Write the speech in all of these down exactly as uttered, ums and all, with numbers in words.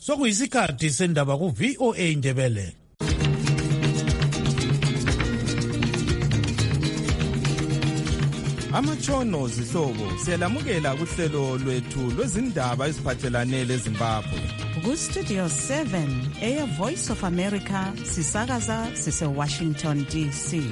Sokuyisikhathi sendaba ku V O A Indebele. Amatshono zihlobo siyalamukela kuhlelo lwethu lwezindaba eziphathelane leZimbabwe. Ku Studio seven eya Voice of America sisakaza sise Washington D C.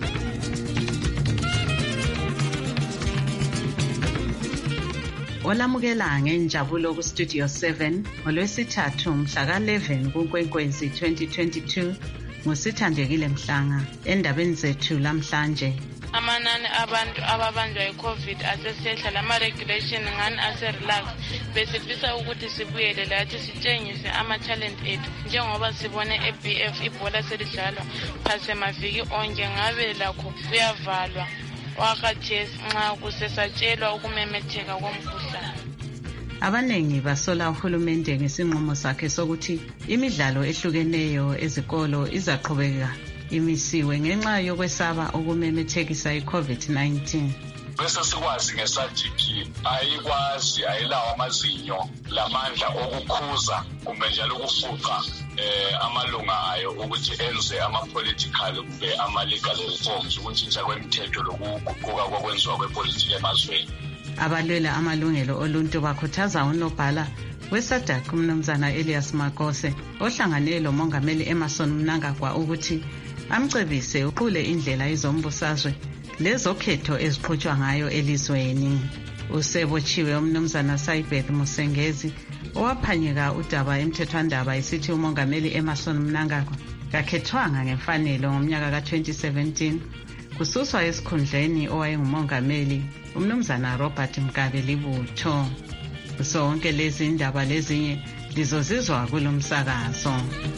Olamukela ngenjabulo ku Studio seven ngolwesithathu mhla ka eleven kuNkwenkwezi twenty twenty-two ngusithandekile Mhlanga. Endabeni zethu lamhlanje, amanani abantu ababanjwa yi-COVID asesehla, lama regulation ngani ase-relax. Besifisa ukuthi sibuyele lathi sitshengise ama-talent ethu njengoba sibone e-B F ibhola selidlalwa phase maviki onke, ngabe lakho kuyavalwa wakhathesi nxa kusesatshelwa ukumemetheka komkhuhlane. Abanengi basola uhulumende ngesinqumo sakhe sokuthi imidlalo ehlukeneyo ezikolo izaqhubeka imisiwe ngenxa yokwesaba ukumemethekisa i-COVID nineteen. Bese sikwazi ngesajiki ayikwazi ayilawo amazinyo lamandla okukhuza kumbe njalo ukufuqa eh amalunga ayo ukuthi enze ama-political kumbe ama-legal reforms, ukuntshintsha kwemithetho lokuguquka kokwenziwa kwepolitiki emazweni. Abalwela amalungelo oluntu bakhuthaza unobhala weSADC umnumzana Elias Makose ohlangane lomongameli Emmerson Mnangagwa ukuthi amcebise uqule indlela izombusazwe lezokhetho eziqhutshwa ngayo elizweni. Usebotshiwe umnumzana Saibeth Musengezi owaphanyeka udaba emthethwandaba esithi umongameli Emmerson Mnangagwa kakhethwanga ngemfanelo ngomnyaka ka twenty seventeen kususwa esikhundleni owayengumongameli umnumzana Robert Mugabe Libutho. Sonke lezi indaba lezinye lizozizwa kulomsakazo.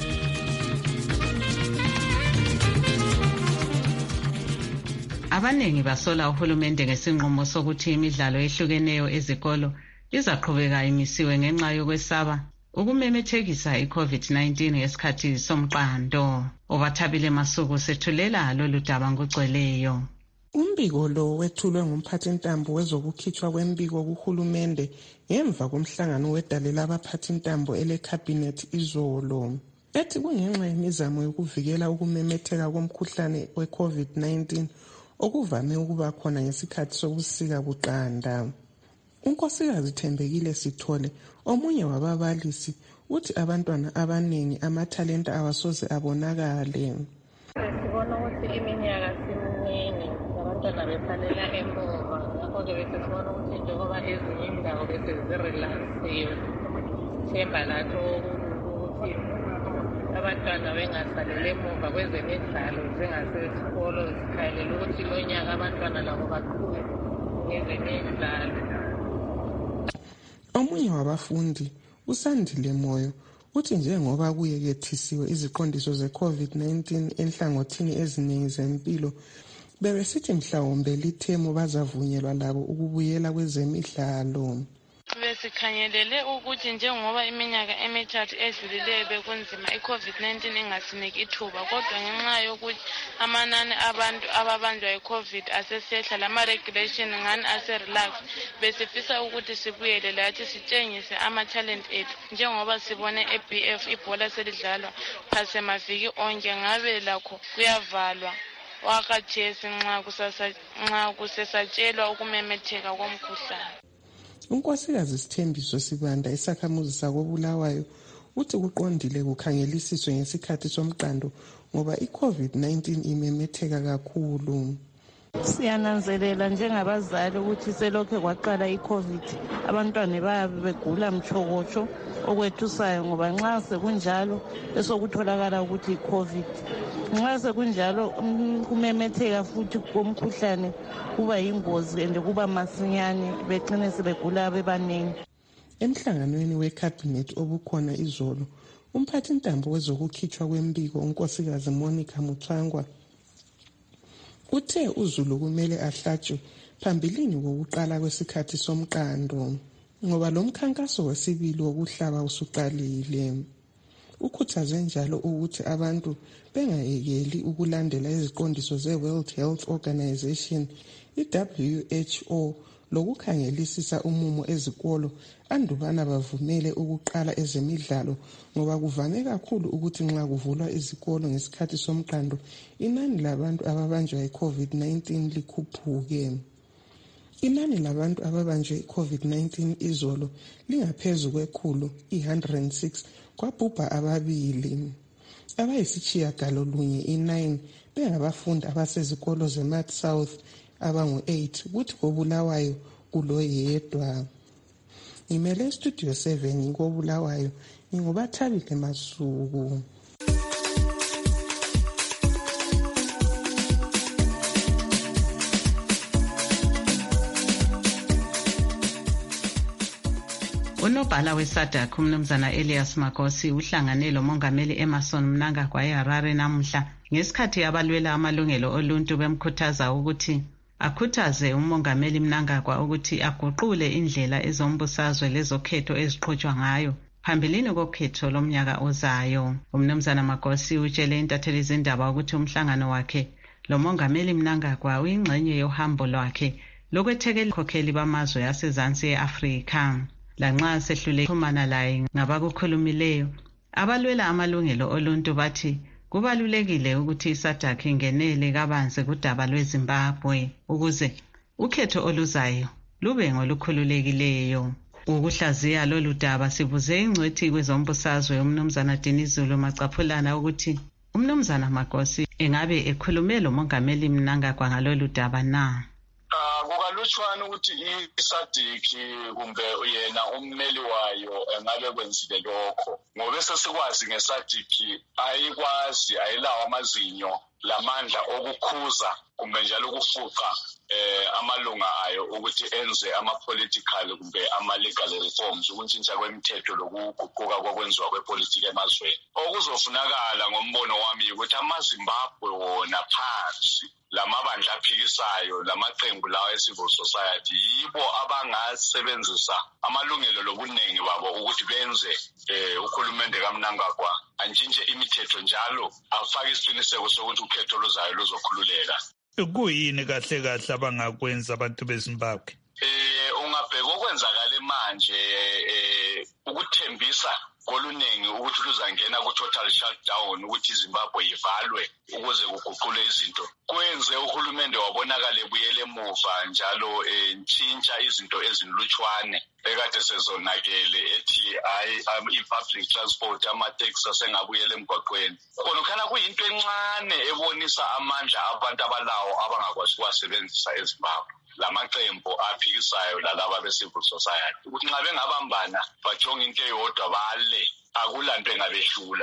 Abanengi basola uhulumende ngesinqumo sokuthi imidlalo ehlukeneyo ezikolo izaqhubeka imisiwe ngenxa yokwesaba ukumemethekisa i-COVID nineteen ngesikhathi somqando. Obathabile Masuku sethulela lolu daba ngugcweleyo. Umbiko lo wethulwe ngumphathintambo wezokukhitshwa kwembiko kuhulumende ngemva komhlangano wedale labaphathintambo ele-cabinet izolo. Ethi kungenxa yemizamo yokuvikela ukumemetheka komkhuhlane we-COVID nineteen okuvame ukuba khona ngesikhathi sobusika buqanda. Unkosikazi Thembekile Sithole, omunye wababalisi, uthi abantwana abaningi amathalenta awasoze abonakale. Sibona ukuthi iminyaka siminingi abantwana besalela emuva, ngakho-ke bese sibona ukuthi njengoba ezinye indawo bese zirelaksiwe, themba lathi ukuthi abantwana bengasalele emuva kwezemidlalo zingasesikolo, zikhayelela ukuthi lo nyaka abantwana labo baqhube ngezemidlalo. Omunye wabafundi, uSandile Moyo, uthi njengoba kuyekethisiwe iziqondiso ze-COVID nineteen enhlangothini eziningi zempilo, bebesithi mhlawumbe lithemu bazavunyelwa labo ukubuyela kwezemidlalo. Besikhangelele ukuthi njengoba iminyaka emithathu edlulileyo bekunzima i-COVID nineteen ingasiniki ithuba, kodwa ngenxa yokuthi amanani abantu ababanjwa yi-COVID asesehla, lama-regulation ngani ase-relax. Besifisa ukuthi sibuyele lathi sitshengise ama-talent ethu njengoba sibone e-B F ibhola selidlalwa phase maviki onke, ngabe lakho kuyavalwa wakhathesi nxa kusesatshelwa ukumemetheka komkhuhlane. Unkosikazi Sithembiso Sibanda, isakhamuzi sakoBulawayo, uthi kuqondile kukhangelisiswe ngesikhathi somqando ngoba i-COVID nineteen imemetheka kakhulu. Siyananzelela njengabazali ukuthi selokhe kwaqala i-COVID abantwana bayabe begula mchokotsho okwethusayo, ngoba nxa sekunjalo esokutholakala ukuthi i-COVID. Nxa sekunjalo kumemetheka futhi komkhuhlane kuba yingozi and kuba masinyane, begcine sebegula bebanengi. Emhlanganweni we-cabinet obukhona izolo, umphathintambo wezokukhitshwa kwembiko unkosikazi Monica Mutswangwa uthe uZulu kumele ahlatshwe phambilini kokuqala kwesikhathi somqando ngoba lo mkhankaso wesibili wokuhlaba usuqalile. Ukhuthaze njalo ukuthi abantu bengayekeli ukulandela iziqondiso ze-World Health Organization, i-W H O, lokukhangelisisa umumo ezikolo andubana bavumele ukuqala ezemidlalo ngoba kuvame kakhulu ukuthi nxa kuvulwa izikolo ngesikhathi somqando inani labantu ababanjwa yi-COVID nineteen likhuphuke. Inani labantu ababanjwe i-COVID nineteen izolo lingaphezu kwekhulu i-one hundred six kwabhubha ababili. Abayisitshiyagalolunye i-nine bengabafundi abasezikolo ze-Mat South abangu-eight kuthi koBulawayo kuloyedwa. Ngimele Studio seven koBulawayo ngingubathabile Masuku. Unobhala weSADC umnumzana Elias Magosi uhlangane lomongameli Emmerson Mnangagwa eHarare namuhla ngesikhathi abalwela amalungelo oluntu bemkhuthaza ukuthi akhuthaze umongameli Mnangagwa ukuthi aguqule indlela ezombusazwe lezokhetho eziqhutshwa ngayo phambilini kokhetho lomnyaka ozayo. Umnumzana Magosi utshele intatheli zindaba ukuthi umhlangano wakhe lomongameli Mnangagwa uyingxenye yohambo lwakhe lokwethekela ikhokheli bamazwe asezansi e-Afrika. Lanxa sehlule ukuxhumana laye ngabakukhulumileyo, abalwela amalungelo oluntu bathi kubalulekile ukuthi iSADC ingenele kabanzi kudaba lweZimbabwe ukuze ukhetho oluzayo lube ngolukhululekileyo. Ukuhlaziya lolu daba sibuze ingcwethi kwezombusazwe umnumzana Dinizulu Macaphulana ukuthi umnumzana Magosi engabe ekhulume lo mongameli Mnangagwa ngalolu daba na. Kukalutshwana ukuthi iSADC kumbe yena ummeli wayo engabe kwenzile lokho ngoba sesikwazi ngeSADC ayikwazi ayilawo amazinyo lamandla okukhuza kumbe njalo ukufuqa eh amalunga ayo ukuthi enze ama-political kumbe ama-legal reforms ukuntshintsha kwemithetho lokuguquka kokwenziwa kwepolitiki emazweni. Okuzofunakala ngombono wami ukuthi amaZimbabwe wona phansi lamabandla aphikisayo lamaqembu lawo e-civil society yibo abangasebenzisa amalungelo lobuningi babo ukuthi benze eh uhulumende kaMnangagwa antshintshe imithetho njalo afake isiqiniseko sokuthi ukhetho luzayo luzokhululeka. Kuyini kahle kahle abangakwenza abantu beZimbabwe? Eh ungabheka okwenzakala manje eh ukuthembisa kolunengi ukuthi luzangena ku-total shutdown ukuthi iZimbabwe ivalwe ukuze kuguqule izinto kwenze uhulumende wabonakala ebuyele emuva njalo entshintsha izinto ezinlutshwane ekade sezonakele ethi hayi i-public transport ama-taxi asengabuyela emgwaqweni. Khona khana kuyinto encane ebonisa amandla abantu abalawo abangakwazi ukuwasebenzisa eZimbabwe lamaqembu aphikisayo lalaba be-civil society ukuthi nxa bengabambana bajonge into eyodwa bale akulanto engabehlula.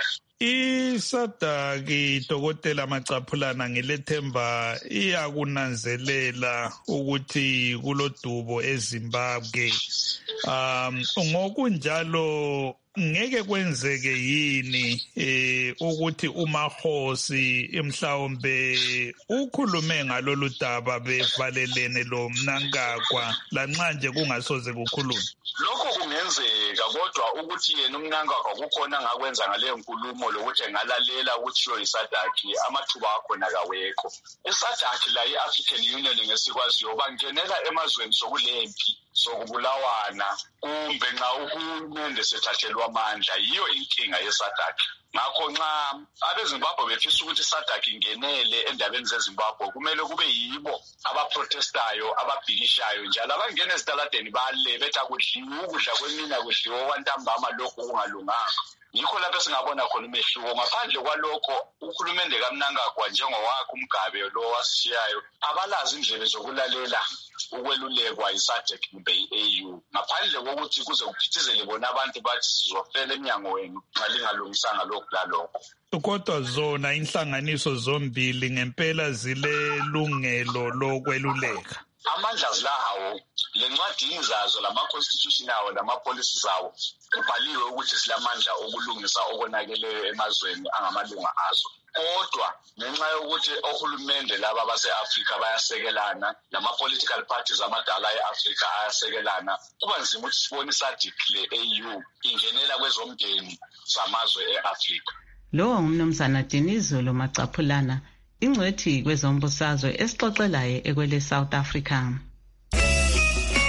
iSADC Dokotela Macaphulana ngelethemba iyakunanzelela ukuthi kulodubo eZimbabwe. Um ngokunjalo ngeke kwenzeke yini eh ukuthi uMahosi emhlawumbe ukhulume ngalolu daba bevalelene lo Mnangagwa lanxa nje kungasoze kukhulume? Lokho kungenzeka kodwa ukuthi yena uMnangagwa kukhona ngakwenza ngaleyo nkulumo lokuthi engalalela ukuthi yo iSADC amathuba akhona kawekho. iSADC la i-African Union ngesikwaziyo bangenela emazweni sokulempi sokubulawana kumbe nxa uhulumende sethathelwa amandla yiyo inkinga yeSADC. Ngakho nxa abeZimbabwe befisa ukuthi iSADC ingenele endabeni zeZimbabwe kumele kube yibo abaprotestayo ababhikishayo njalo abangena ezitaladeni bale bethi akudliwa ukudla kwemina kudliwa kwantambama lokhu kungalunganga. Yikho lapho singabona khona umehluko. Ngaphandle kwalokho uhulumende kaMnangagwa njengowakhe umgabe lo wasishiyayo abalazi indlela zokulalela ukwelulekwa iSADC kumbe i-A U ngaphandle kokuthi kuze kuphithizele bona abantu bathi sizofela eminyango wenu nxa lingalungisanga lokhu lalokho. Kodwa zona inhlanganiso zombili ngempela zilelungelo lokweluleka. Amandla zilawo lencwadini zazo lama-constitution awo lama-policy zawo kubhaliwe ukuthi silamandla okulungisa okonakeleyo emazweni angamalunga azo. Kodwa ngenxa yokuthi ohulumende laba base-Afrika bayasekelana lama-political parties amadala e-Afrika ayasekelana kuba nzima ukuthi sibone iSADC le-A U ingenela kwezomndeni zamazwe e-Afrika. Lo ngumnumzana Dinizulu Macaphulana ingcwethi kwezombusazwe esixoxelayo ekwele South Africa.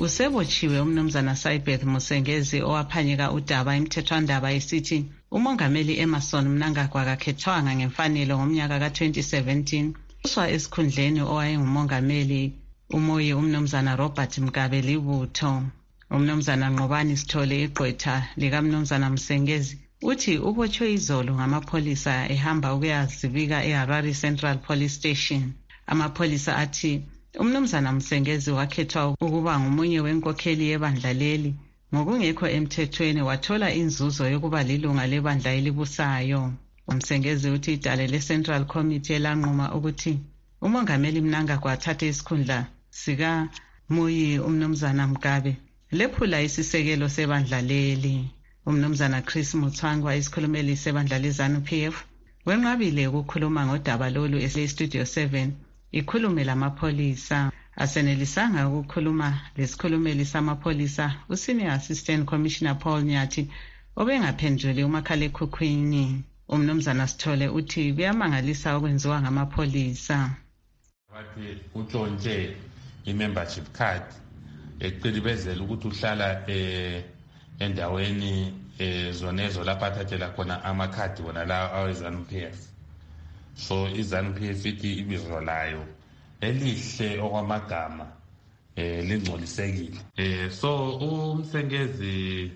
Usebotshiwe umnumzana Sibeth Musengezi owaphanyeka udaba imthethwandaba esithi umongameli Emmerson Mnangagwa akakhethwanga ngemfanelo ngomnyaka ka twenty seventeen. Uswa esikhundleni owayengumongameli umoyi umnumzana Robert Mugabe Libutho. Umnumzana Nqobani Sithole igqwetha likamnumzana Musengezi uthi ubotshwe izolo ngamapolisa ehamba ukuyazibika eHarare Central Police Station. Amapolisa athi umnumzana Musengezi wakhethwa ukuba ngomunye wenkokheli yebandla leli ngokungekho emthethweni, wathola inzuzo yokuba lilunga lebandla elibusayo. Umsengezi uthi idale le-Central Committee elanquma ukuthi umongameli Mnangagwa athathe isikhundla sika Muyi umnumzana Mugabe lephula isisekelo sebandla leli. Umnumzana Chris Mutswangwa, isikhulumeli sebandla leZANU P F, wenqabile ukukhuluma ngodaba lolu e-Studio seven ikhulume lamapholisa. Asenelisanga ukukhuluma lesikhulumeli samapholisa uSenior Assistant Commissioner Paul Nyathi obengaphenduli umakhalekhukhwini. Umnumzana Sithole uthi kuyamangalisa okwenziwa ngamapholisa. Bathi utshontshe i-membership card eqilibezela ukuthi uhlala eh endaweni ezonezo lapha athathela khona amakhadi wona la aweZANU P F. So iZANU P F ithi ibizo layo elihle okwamagama eh lingcolisekile. Eh so uMsengezi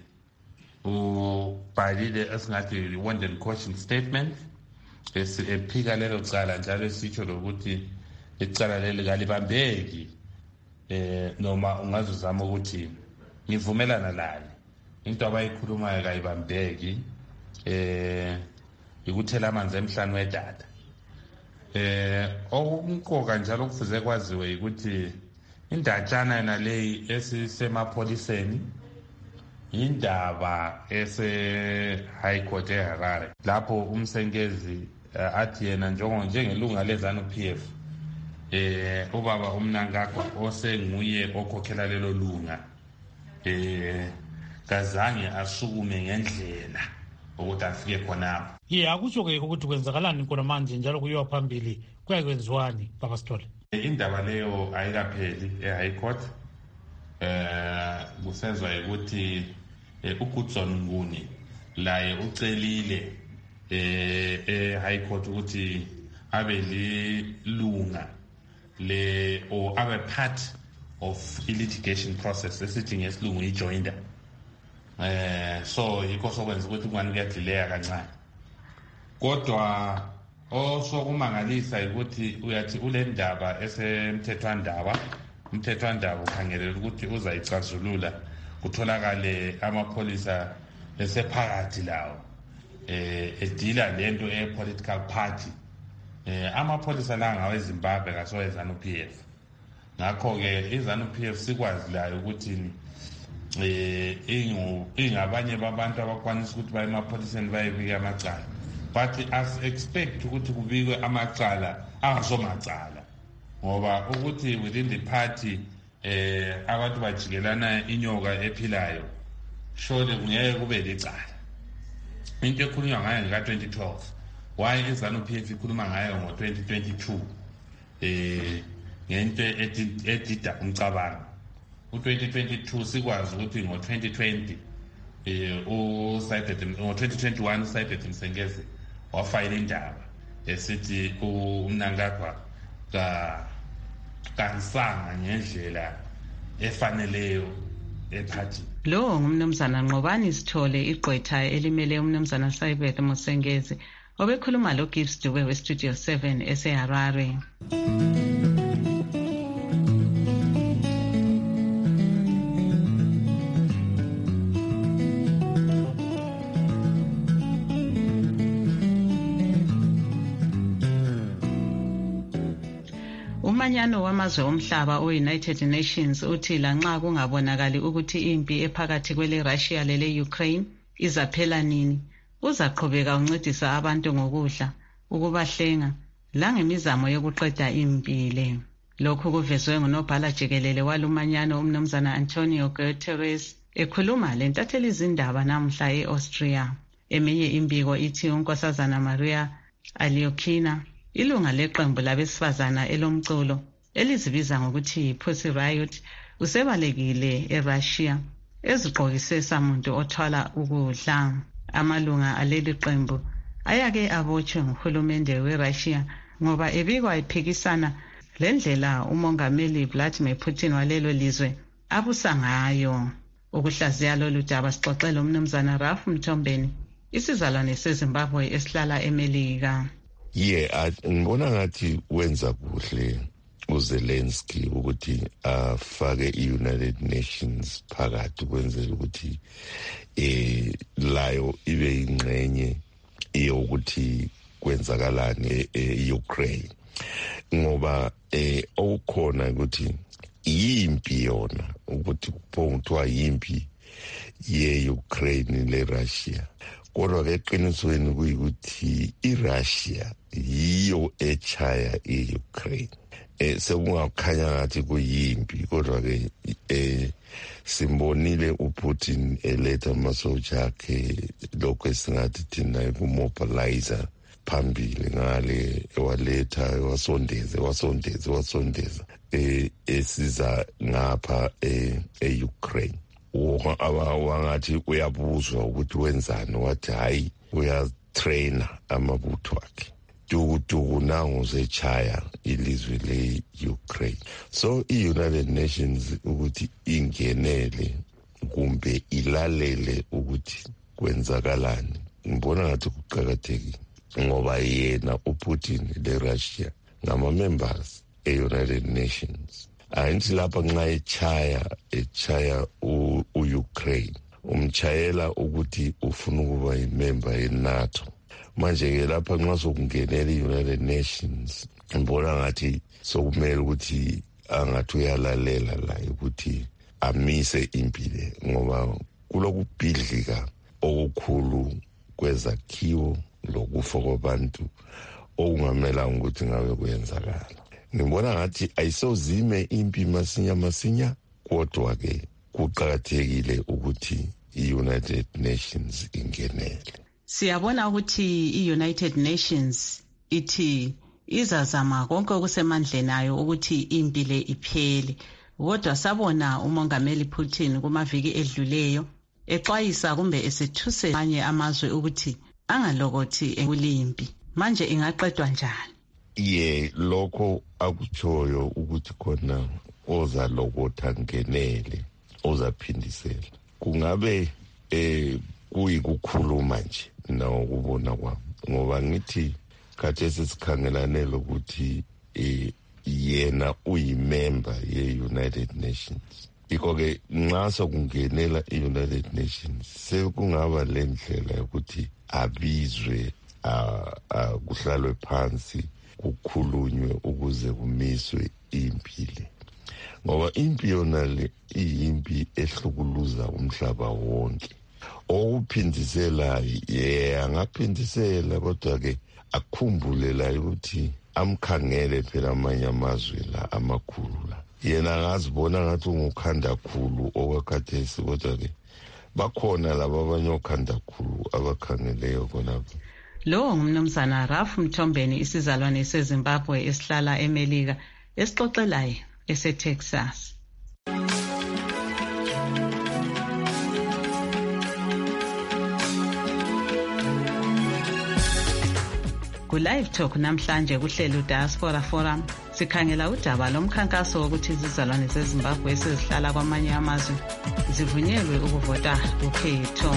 ubhalile esingathi wanted caution statement esiphika lelo cala njalo esitsho lokuthi icala leli kalibambeki eh noma ungazuzama ukuthi ngivumelana laye into abayikhulumayo kayibambeki eh ikuthela amanzi emhlane wedada. Eh okumqoka njalo kufuze kwaziwe ukuthi indatshana yona leyi esisemapholiseni indaba ese High Court eHarare lapho uMsengezi uh, athi yena njengo njengelunga leZANU P F eh ubaba uMnangagwa osenguye okhokhela lelo lunga eh kazange asukume ngendlela ukuthi afike khonapho. Ye akutsho ke ukuthi kwenzakalani khona manje njalo kuyiwa phambili kuyakwenziwani baba Sithole? Indaba leyo ayikapheli eHigh Court. Eh kusenzwa ukuthi uGoodson Nguni laye ucelile eh eHigh Court ukuthi abe lilunga le or abe part of litigation process esithi ngesilungu ijoinder. Eh so yikho sokwenza ukuthi kwani kuyadileka kancane. Kodwa osokumangalisa ukuthi uyathi ule ndaba esemthethwandaba umthethwandaba ukhangelela ukuthi uzayicazulula kutholakale amapholisa esephakathi lawo eh edila lento e-political party. Eh amapholisa la ngawe Zimbabwe kasowe ZANU P F. Ngakho ke iZANU P F sikwazi la ukuthi eh ingu ingabanye babantu abakwanisa ukuthi baye emapholiseni bayebika amacala, but as expect ukuthi kubikwe amacala angasomacala ngoba ukuthi within the party eh abantu bajikelana inyoka ephilayo shode kungeke kube licala. Into ekhulunywa ngayo ngaka twenty twelve why iZANU P F ikhuluma ngayo ngo twenty twenty-two eh ngento edida umcabango. U twenty twenty-two sikwazi ukuthi ngo twenty twenty eh u Sibeth ngo twenty twenty-one Sibeth Musengezi wafayila indaba esithi uMnangagwa ka kansanga ngendlela efaneleyo ephathi. Lo ngumnumzana Nqobani Sithole igqwetha elimele umnumzana Sibeth Musengezi obekhuluma lo Gibbs Dube we Studio seven eseHarare. Umanyano wamazwe omhlaba o-United Nations uthi lanxa kungabonakali ukuthi impi ephakathi kwele Russia lele Ukraine izaphela nini, uzaqhubeka uncedisa abantu ngokudla, ukubahlenga langemizamo yokuqeda impi le. Lokhu kuvezwe ngunobhala jikelele walumanyano umnumzana Antonio Guterres ekhuluma lentatheli izindaba namhla e-Austria. Eminye imbiko ithi unkosazana Maria Aliokina, ilunga leqembu labesifazana elomculo elizibiza ngokuthi Pussy Riot, usebalekile eRussia ezigqokise samuntu othwala ukudla. Amalunga aleli qembu ayake abotshwe nguhulumende weRussia ngoba ebikwa ephikisana lendlela umongameli Vladimir Putin walelo lizwe abusa ngayo. Ukuhlaziya lolu daba sixoxela umnumzana Ralph Mthombeni, isizalwane seZimbabwe esihlala eMelika. Yeah, ngibona ngathi wenza kuhle uZelensky ukuthi afake i-United Nations phakathi kwenzela ukuthi eh layo ibe ingxenye yokuthi kwenzakalani e-Ukraine, ngoba eh okukhona ukuthi yimpi yona ukuthi kuphothwa yimpi ye-Ukraine le-Russia, kodwa ke eqinisweni kuyikuthi i-Russia yiyo echaya i-Ukraine. Eh sekungakhanya ngathi kuyimpi, kodwa ke eh simbonile uPutin eletha amasoja akhe lokho esingathi thina kumobilizer phambili ngale ewaletha wasondeze wasondeze wasondeza eh esiza ngapha e-Ukraine. Wangathi uyabuzwa ukuthi wenzani, wathi hayi uyatraina amabutho akhe dukuduku nangu zechaya ilizwe le-Ukraine. So i-United Nations ukuthi ingenele kumbe ilalele ukuthi kwenzakalani, ngibona ngathi kuqakathekile ngoba yena uPutin le-Russia ngama-members e-United Nations. Angithi lapha nxa echaya echaya u-Ukraine umchayela ukuthi ufuna ukuba yimember ye-NATO. Manje ke lapha nxa sokungenela i-United Nations ngibona ngathi sokumele ukuthi angathi uyalalela la ukuthi amise impilo, ngoba kulokubhidlika okukhulu kwezakhiwo lokufa kwabantu okungamelanga ukuthi ngabe kuyenzakala. Ngibona ngathi ayisozime impi masinya masinya, kodwa ke kuqakathekile ukuthi i-United Nations ingenele. Siyabona ukuthi i-United Nations ithi izazama konke okusemandleni ayo ukuthi impi le iphele, kodwa sabona umongameli Putin kumaviki edluleyo exwayisa kumbe esethuse amanye amazwe ukuthi angalokothi ekulimpi. Manje ingaqedwa njani? Ye lokho akutshoyo ukuthi khona ozalokotha ngenele ozaphindisela. Kungabe eh kuyikukhuluma nje nawukubona kwami, ngoba ngithi khathesi sikhangelane lokuthi eh yena uyimember ye-United Nations. Iko-ke nxa sokungenela i-United Nations sekungaba le ndlela yokuthi abizwe kuhlalwe phansi kukhulunywe ukuze kumiswe impilo, ngoba impi yona le iyimpi ehlukuluza umhlaba wonke. Okuphindisela ye angaphindisela, kodwa ke akukhumbule la ukuthi amkhangele phela amanye amazwe la amakhulu la, yena angazibona ngathi ungukhanda khulu okwakhathesi, kodwa ke bakhona laba abanye okhanda khulu abakhangeleyo khonapho. Lo ngumnumzana Ralph Mthombeni, isizalwane seZimbabwe esihlala eMelika, esixoxelayo eseTexas. Ku-Live Talk namhlanje kuhlelo Diaspora Forum sikhangela udaba lomkhankaso wokuthi izizalwane zeZimbabwe esezihlala kwamanye amazwe zivunyelwe ukuvota ukhetho.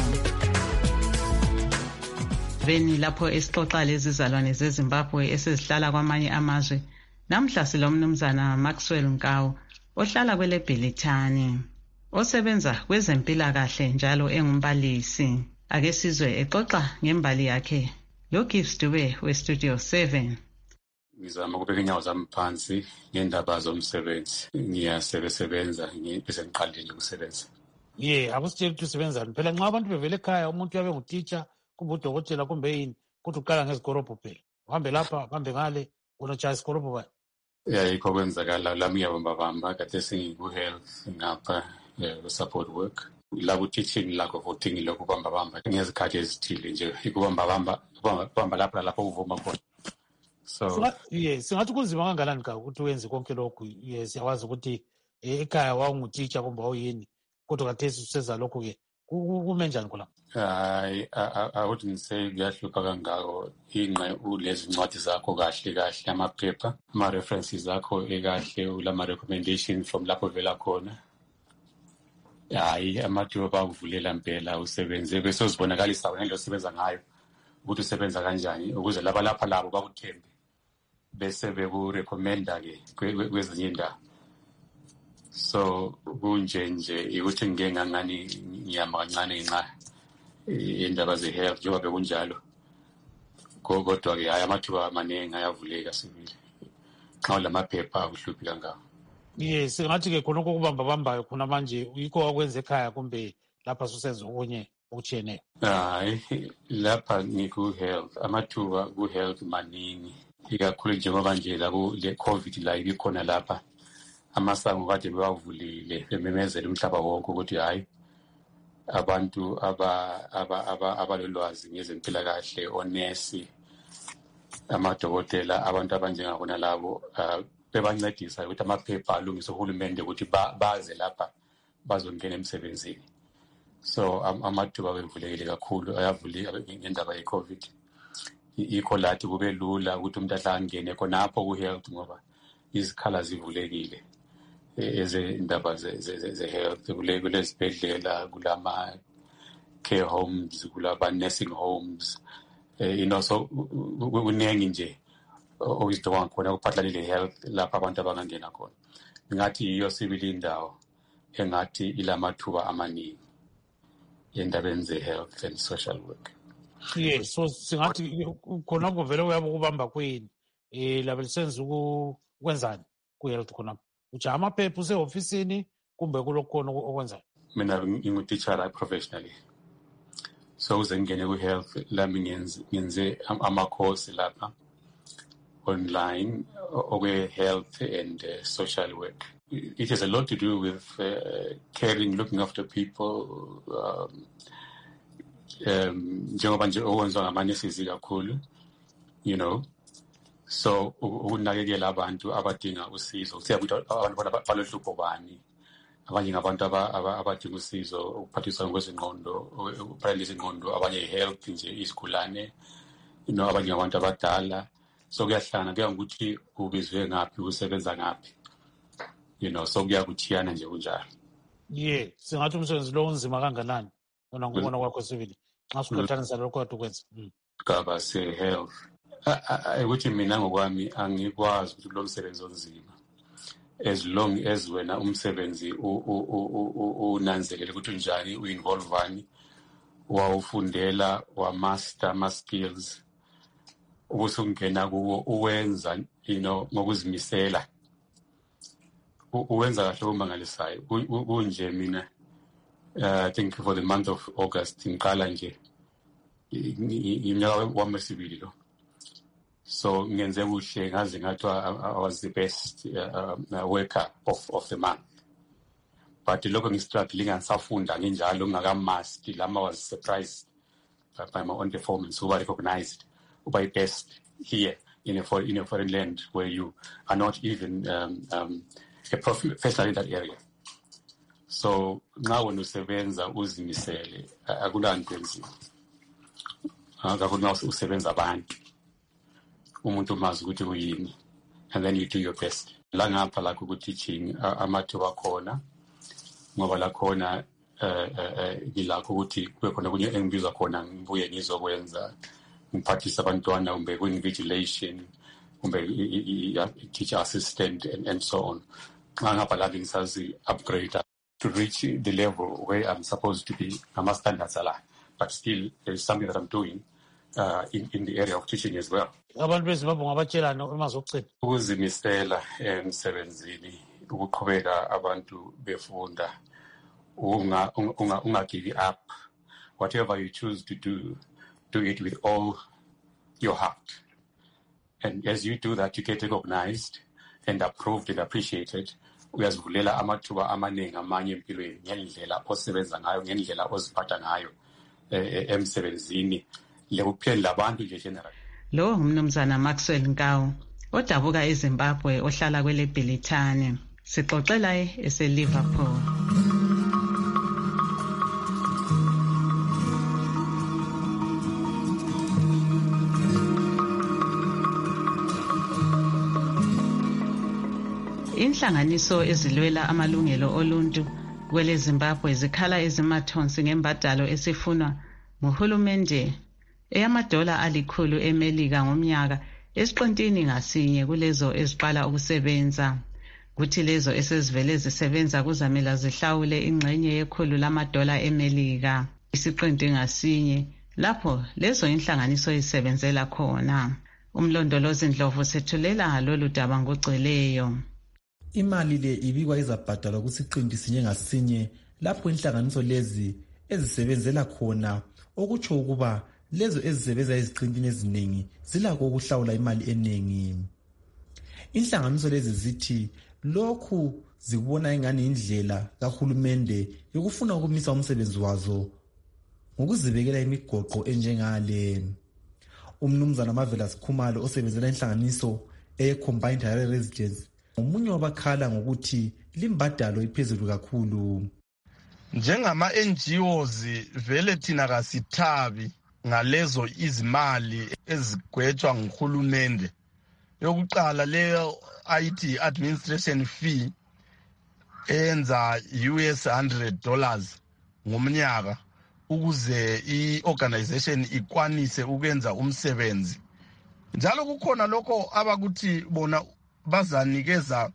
Beni lapho esixoxa lezizalwane zeZimbabwe esezihlala kwamanye amazwe, namhla silomnumzana Maxwell Nkawu ohlala kwele Bhelithani, osebenza kwezempilakahle njalo engumbalisi. Ake sizwe exoxa ngembali yakhe lo Gives Dube weStudio seven. Ngizama ukubeka inyawo zami phansi ngendaba zomsebenzi. Ngiyasebenza ngisengiqalile ukusebenza. Ye, akusitshela ukuthi usebenzani. Phela nxa abantu bevele ekhaya umuntu yabe ngutitsha kumbe udokotela kumbe yini, kuthi uqala ngezikorobho phela. Uhambe lapha, uhambe ngale, unotshaya isikorobo bani. Ya yikho kwenzakala lami ngiyabamba bamba kade sengiku-health ngapha support work. La ku-teaching la ku-voting lokhu kubamba bamba ngezikhathi ezithile nje ikubamba bamba kubamba lapha lapho uvuma khona. So yes, singathi kunzima kangakanani ka ukuthi wenze konke lokhu. Yes, siyawazi ukuthi ekhaya wawungutitsha kumbe wawuyini kodwa kathesi useza lokhu-ke kume njani khona? Hayi, I wouldn't say kuyahluka kangako. Inqe ulezi ncwadi zakho kahle kahle, amaphepha, ama-references akho ekahle, ulama-recommendation from lapho vela khona. Hayi, amathuba bakuvulela mpela usebenze bese uzibonakalisa wena ngendlela osebenza ngayo ukuthi usebenza kanjani ukuze laba lapha labo bakuthembe bese bekurecommenda-ke kwezinye indawo. So kunje nje ukuthi ngike ngangani ngiyama kancane nxa indaba ze-health njengoba bekunjalo, kodwa-ke hayi amathuba amaningi ayavuleka sibili xa lamaphepha akuhluphi kangako. Yes, singathi-ke khonokho okubambabambayo khona manje yikho wakwenza ekhaya kumbe lapha susenza okunye okutshiyeneyo? Hayi, lapha ngiku-health, amathuba ku-health maningi, ikakhulu njengoba nje le COVID la ibikhona lapha, amasango kade bewavulile bememezela umhlaba wonke ukuthi hayi abantu abalolwazi ngezempilakahle, onesi, amadokotela, abantu abanjengabona labo bebancedisa ukuthi amaphepha alungiswe uhulumende ukuthi baze lapha bazongena emsebenzini. So amathuba bevulekile kakhulu, ayavuleka ngendaba ye-COVID. Ikho lathi kube lula ukuthi umuntu ahle angene khonapho ku-health ngoba izikhala zivulekile ezindaba ze-health, kulezibhedlela, kulama-care homes, kulaba-nursing homes, you know, so kuningi nje okuzidinga khona kuphathelane le-health lapha abantu abangangena khona. Ngathi yiyo sibili indawo engathi ilamathuba amaningi endabeni ze-health and social work. Yes, so singathi khonapho vele uyabe ukubamba kwini um labe lisenza ukwenzani ku-health khonapho? Ujaha amaphepha use-ofisini kumbe kulokhona okwenzayo? Mina ngingutitshala professionally, so uze ngingene ku-health lami ngenze ama-course lapha online okwe-health and uh, social work. It has a lot to do with uh, caring, looking after people, um, um, njengoba nje owenziwa ngamanesi kakhulu, you know. So ukunakekela abantu abadinga usizo, kusiya ukuthi abantu balohlupho bani, abanye ngabantu abadinga usizo ukuphathiswa ngokwezingqondo, ukuphathelisa ingqondo, abanye health nje izigulane, you know, abanye ngabantu abadala. So kuyahlangana, kuya ngokuthi ubizwe ngaphi, usebenza ngaphi, you know, so kuyakuthiyana nje kunjalo. Yeah, singathi umsebenzi lo unzima kanganani wona ngubona kwakho sibili nxa suqathanisa lokho kade ukwenza? Gaba se-health, ukuthi mina ngokwami angikwazi ukuthi lo msebenzi onzima as long as wena umsebenzi unanzelele ukuthi unjani, u-involvani, wawufundela, wamaster ama-skills, ubusungena kuwo uwenza, you know, ngokuzimisela, uwenza kahle omangalisayo. Kunje mina I think for the month of August ngiqala nje iminyaka wami wesibili lo, so ngenze kuhle ngaze ngathiwa I was the best uh, uh, worker of, of the month. But lokho ngistruggle ngisafunda nginjalo ngakamaster lama was surprised by my own performance, who were recognized by best here in a, for, in a foreign land where you are not even um, um, a professional in that area. So now when usebenza uzimisele akulanto enzima, akakhona usebenza abantu umuntu umazi ukuthi uyini, and then you do your best. La ngapha la ku-teaching amathuba khona ngoba la khona ngilakho ukuthi kube khona kunye engibizwa khona ngibuye ngizokwenza, ngiphathisa abantwana kumbe ku-invigilation kumbe teacher assistant and, and so on. Xa ngapha la ngisazi upgrade to reach the level where I'm supposed to be, I'm a standard salary, but still there is something that I'm doing uh, in, in the area of teaching as well. Abantu bezimbabwe ngabatshelana emazokugcina ukuzimisela emsebenzini, ukuqhubeka abantu befunda, unga unga give up. Whatever you choose to do, do it with all your heart. And as you do that, you get recognized and approved and appreciated. Uyazivulela amathuba amaningi amanye empilweni ngendlela osebenza ngayo, ngendlela oziphatha ngayo emsebenzini lekupheni labantu nje general. Lo ngumnumzana Maxwell Nkawu odabuka eZimbabwe ohlala kwele Bhelithane. sixoxela ese-Liverpool. Inhlanganiso ezilwela amalungelo oluntu kwele Zimbabwe zikhala ezimathonsi ngembadalo esifunwa nguhulumende eyamadola alikhulu eMelika ngomnyaka esiqintini ngasinye kulezo eziqala ukusebenza. Kuthi lezo esezivele zisebenza kuzamela zihlawule ingxenye yekhulu lamadola eMelika isiqinti ngasinye lapho lezo inhlanganiso isebenzela khona. Umlondolozi Ndlovu sethulela lolu daba ngogcweleyo. Imali le ibikwa izabhadalwa kusiqinti sinye ngasinye lapho inhlanganiso lezi ezisebenzela khona, okutsho ukuba lezo ezisebenza iziqintini eziningi zilakho ukuhlawula imali eningi. Inhlanganiso lezi zithi lokhu zikubona ingani indlela kahulumende yokufuna ukumisa umsebenzi wazo ngokuzibekela imigoqo enjengale. Umnumzana Marvelous Khumalo osebenzela inhlanganiso eye-Combined Harare Residence umunye wabakhala ngokuthi limbadalo iphezulu kakhulu. Njengama-N G Os vele thina kasithabi ngalezo izimali ezigwetshwa nguhulumende. Yokuqala leyo ayithi administration fee enza U S one hundred dollars ngomnyaka ukuze i-organization ikwanise ukwenza umsebenzi. Njalo kukhona lokho abakuthi bona bazanikeza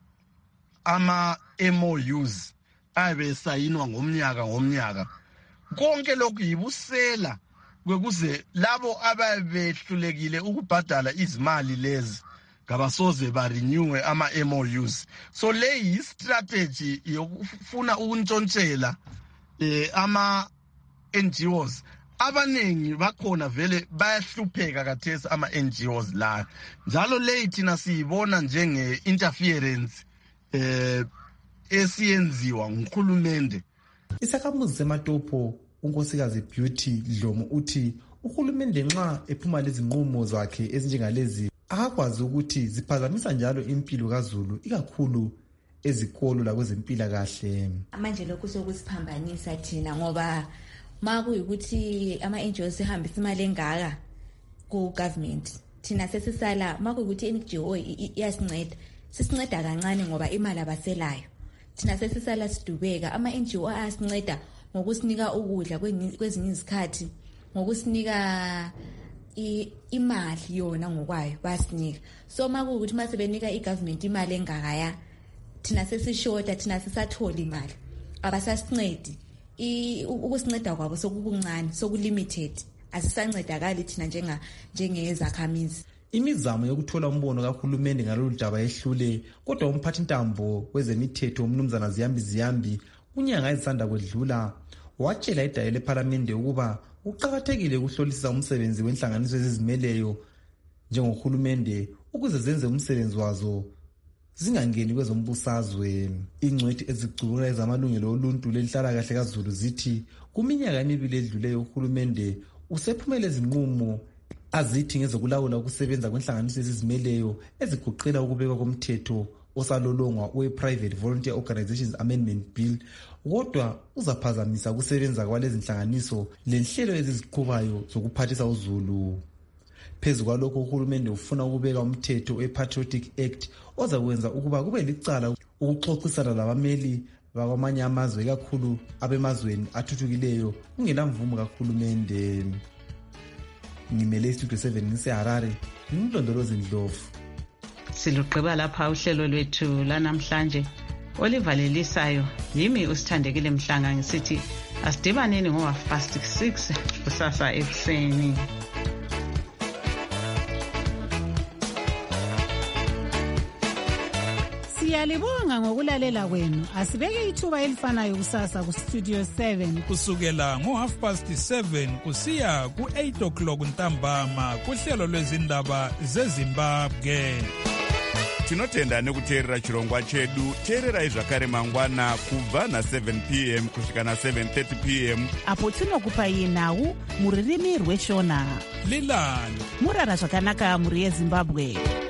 ama-M O Us abe sayinwa ngomnyaka ngomnyaka. Konke lokhu yibusela kwekuze labo ababehlulekile ukubhadala izimali lezi ngabasoze barenewe ama-M O Us. So le yi-strategy yokufuna ukuntshontshela eh, ama-N G Os. Abaningi bakhona vele bayahlupheka kathesi ama-N G Os la. Njalo le thina siyibona njenge-interference eh esiyenziwa nguhulumende. Isakhamuzi seMatopo unkosikazi Beauty Dlomo uthi uhulumende nxa ephuma lezi nqumo zakhe ezinjengalezi akakwazi ukuthi ziphazamisa njalo impilo kaZulu ikakhulu ezikolo lakwezempilakahle. Manje lokhu sokusiphambanisa thina ngoba makuyukuthi ama-N G Os sihambisa imali engaka ku-government, thina sesisala makuyukuthi i-N G O iyasinceda sisinceda kancane ngoba imali abaselayo. Thina sesisala sidubeka. Ama-N G O ayasinceda ngokusinika ukudla kwezinye izikhathi, ngokusinika imali yona ngokwayo basinika. So makuyukuthi mase benika i-government imali engakaya thina sesishoda, thina sisathola imali abasasincedi. Ukusinceda kwabo sokukuncane sokulimited asisancedakali thina njenga njengezakhamizi. Imizamo yokuthola umbono kahulumende ngalolu daba ehlule, kodwa umphathi ntambo kwezemithetho umnumzana Ziyambi Ziyambi unyanga ezisanda kwedlula watshela idaya lePhalamende ukuba uqakathekile ukuhlolisisa umsebenzi wenhlanganiso ezizimeleyo njengohulumende ukuze zenze umsebenzi wazo zingangeni kwezombusazwe. Ingcwethi ezicubukela ezamalungelo oluntu lenhlalakahle kaZulu zithi kuminyaka emibili edluleyo uhulumende usephumele izinqumo azithi ngezokulawula ukusebenza kwenhlanganiso ezizimeleyo eziguqela ukubekwa komthetho osalolongwa we-Private Volunteer Organizations Amendment Bill, kodwa uzaphazamisa ukusebenza kwalezi nhlanganiso lenhlelo eziziqhubayo zokuphathisa uZulu. Phezu kwalokho uhulumende ufuna ukubeka umthetho we-Patriotic Act ozakwenza ukuba kube licala ukuxoxisana labameli bakwamanye amazwe kakhulu abemazweni athuthukileyo kungelamvumo kahulumende. Ngimele istudio seven ngiseHarare, ngimlondolozi Ndlovu. Silugqiba lapha uhlelo lwethu lanamhlanje olivalelisayo. Yimi usithandekile Mhlanga ngisithi asidibaneni ngo half past six kusasa ekuseni. Siyalibonga ngokulalela kwenu. Asibeke ithuba elifanayo kusasa ku Studio seven kusukela ngo half past seven kusiya ku eight o'clock ntambama kuhlelo lwezindaba zeZimbabwe. Tinotenda nekuteerera chirongwa chedu. Teererai zvakare mangwana kubva na seven p m kusvika na seven thirty p m apo tinokupai nhau muririmi rweshona. Lilani murara zvakanaka muri yeZimbabwe.